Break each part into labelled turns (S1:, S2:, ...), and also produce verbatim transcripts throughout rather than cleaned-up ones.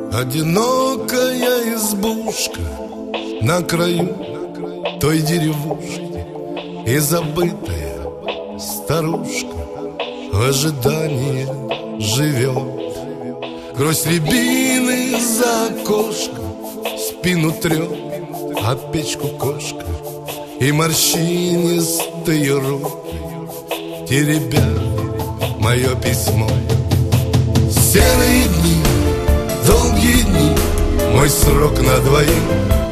S1: Одинокая избушка на краю той деревушки, и забытая старушка в ожидании живет. Гроздь рябины за окошком спину трет, а печку кошка и морщинистые руки теребят мое письмо. Серые дни, долгие дни, мой срок на двоих.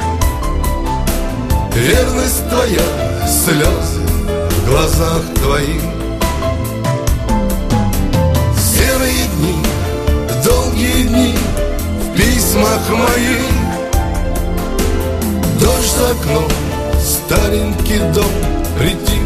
S1: Верность твоя, слезы в глазах твоих. Серые дни, долгие дни, в письмах моих. Дождь за окном, старенький дом притих.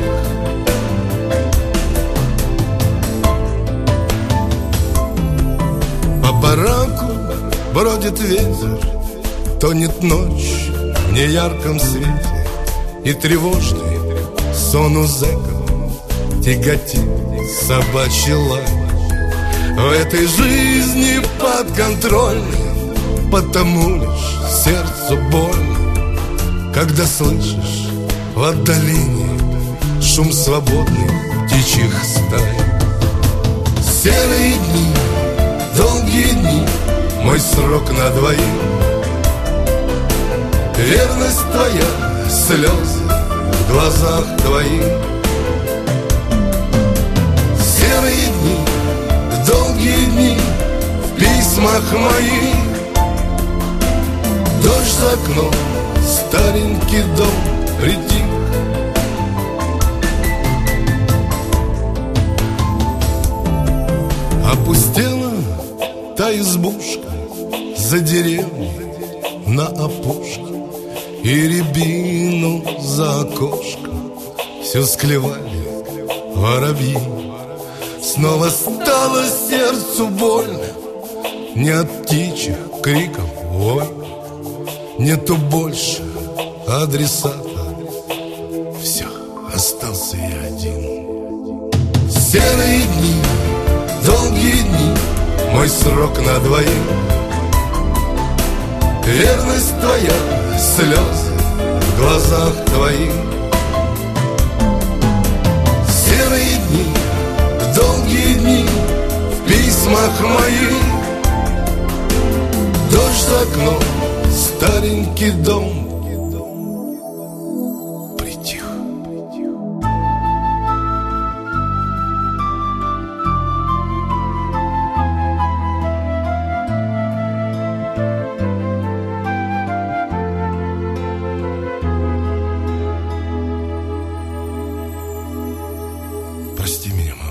S1: По бараку бродит ветер, тонет ночь в неярком свете, и тревожный сон у зэков тяготит собачий лай. В этой жизни подконтрольной, потому лишь сердцу больно, когда слышишь в отдалении шум свободных птичьих стай. Серые дни, долгие дни, мой срок на двоих. Верность твоя, слезы в глазах твоих. Серые дни, долгие дни, в письмах моих. Дождь за окном, старенький дом притих. Опустела та избушка за деревней на опушке, и рябину за окошком все склевали воробьи. Снова стало сердцу больно, не от птичьих криков вой. Нету больше адресата, все, остался я один. Серые дни, долгие дни, мой срок на двоих. Верность твоя, слезы в глазах твоих. Серые дни, долгие дни, в письмах моих. Дождь за окном, старенький дом притих. Прости меня, мама.